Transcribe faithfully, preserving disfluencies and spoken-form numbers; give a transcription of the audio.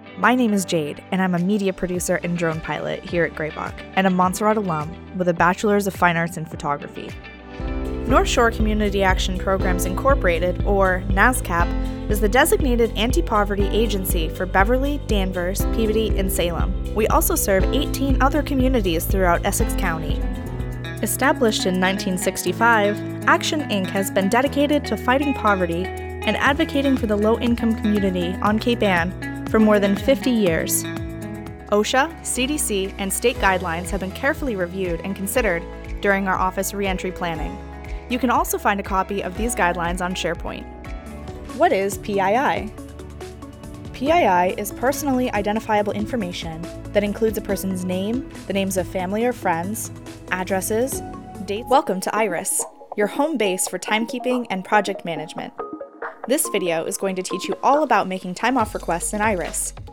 My name is Jade, and I'm a media producer and drone pilot here at Greybach, and a Montserrat alum with a Bachelor's of Fine Arts in Photography. North Shore Community Action Programs Incorporated, or NASCAP, is the designated anti-poverty agency for Beverly, Danvers, Peabody, and Salem. We also serve eighteen other communities throughout Essex County. Established in nineteen sixty-five, Action Incorporated has been dedicated to fighting poverty and advocating for the low-income community on Cape Ann for more than fifty years. OSHA, C D C, and state guidelines have been carefully reviewed and considered during our office reentry planning. You can also find a copy of these guidelines on SharePoint. What is P I I? P I I is personally identifiable information that includes a person's name, the names of family or friends, addresses, dates. Welcome to IRIS, your home base for timekeeping and project management. This video is going to teach you all about making time off requests in IRIS,